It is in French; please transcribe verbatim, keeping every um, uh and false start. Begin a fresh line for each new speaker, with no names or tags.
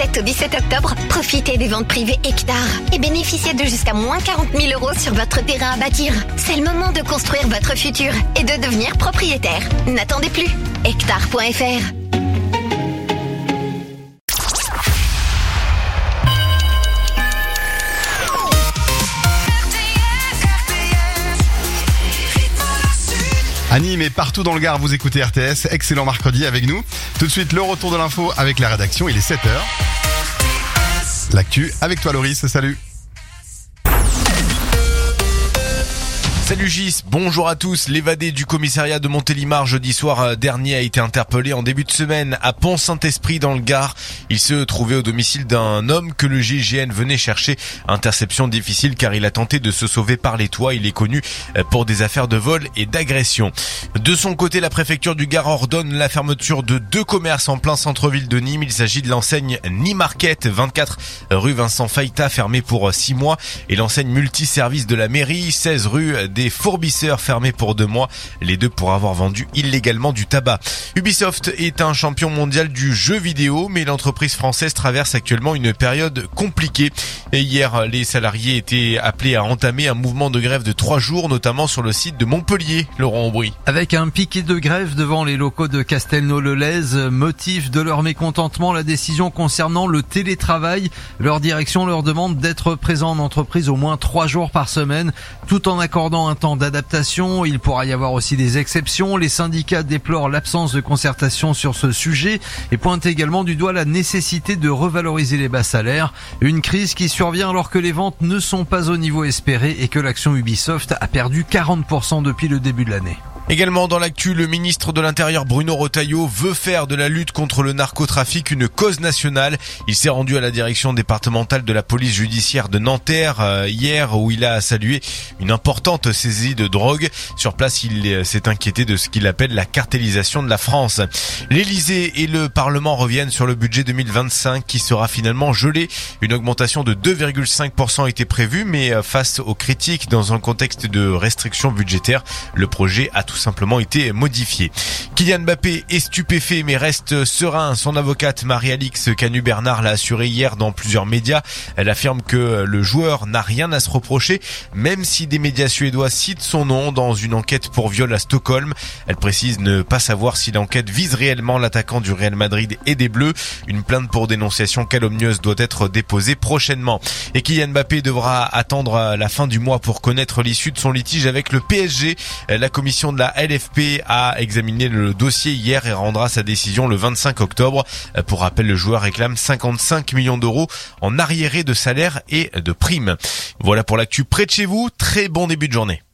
sept au dix-sept octobre, profitez des ventes privées Hectare et bénéficiez de jusqu'à moins quarante mille euros sur votre terrain à bâtir. C'est le moment de construire votre futur et de devenir propriétaire. N'attendez plus. hectare point f r.
À Nîmes et partout dans le Gard, vous écoutez R T S. Excellent mercredi avec nous. Tout de suite, le retour de l'info avec la rédaction. Il est sept heures. L'actu avec toi, Loris. Salut.
Salut Gis, bonjour à tous. L'évadé du commissariat de Montélimar jeudi soir dernier a été interpellé en début de semaine à Pont-Saint-Esprit dans le Gard. Il se trouvait au domicile d'un homme que le G I G N venait chercher. Interception difficile car il a tenté de se sauver par les toits. Il est connu pour des affaires de vol et d'agression. De son côté, la préfecture du Gard ordonne la fermeture de deux commerces en plein centre-ville de Nîmes. Il s'agit de l'enseigne Nimarket, vingt-quatre rue Vincent Fayta, fermée pour six mois, et l'enseigne multiservice de la mairie, seize rue des Fourbisseurs, fermés pour deux mois, les deux pour avoir vendu illégalement du tabac. Ubisoft est un champion mondial du jeu vidéo, mais l'entreprise française traverse actuellement une période compliquée. Et hier, les salariés étaient appelés à entamer un mouvement de grève de trois jours, notamment sur le site de Montpellier. Laurent Aubry.
Avec un piquet de grève devant les locaux de Castelnau-le-Lez, motif de leur mécontentement, la décision concernant le télétravail. Leur direction leur demande d'être présent en entreprise au moins trois jours par semaine, tout en accordant un temps d'adaptation. Il pourra y avoir aussi des exceptions. Les syndicats déplorent l'absence de concertation sur ce sujet et pointent également du doigt la nécessité de revaloriser les bas salaires. Une crise qui survient alors que les ventes ne sont pas au niveau espéré et que l'action Ubisoft a perdu quarante pour cent depuis le début de l'année.
Également dans l'actu, le ministre de l'Intérieur Bruno Retailleau veut faire de la lutte contre le narcotrafic une cause nationale. Il s'est rendu à la direction départementale de la police judiciaire de Nanterre euh, hier, où il a salué une importante saisie de drogue. Sur place, il s'est inquiété de ce qu'il appelle la cartélisation de la France. L'Élysée et le Parlement reviennent sur le budget deux mille vingt-cinq qui sera finalement gelé. Une augmentation de deux virgule cinq pour cent était prévue, mais face aux critiques dans un contexte de restrictions budgétaires, le projet a tout simplement été modifié. Kylian Mbappé est stupéfait mais reste serein. Son avocate Marie-Alix Canu-Bernard l'a assuré hier dans plusieurs médias. Elle affirme que le joueur n'a rien à se reprocher, même si des médias suédois citent son nom dans une enquête pour viol à Stockholm. Elle précise ne pas savoir si l'enquête vise réellement l'attaquant du Real Madrid et des Bleus. Une plainte pour dénonciation calomnieuse doit être déposée prochainement. Et Kylian Mbappé devra attendre la fin du mois pour connaître l'issue de son litige avec le P S G. La commission de la L F P a examiné le dossier hier et rendra sa décision le vingt-cinq octobre. Pour rappel, le joueur réclame cinquante-cinq millions d'euros en arriérés de salaire et de primes. Voilà pour l'actu près de chez vous. Très bon début de journée.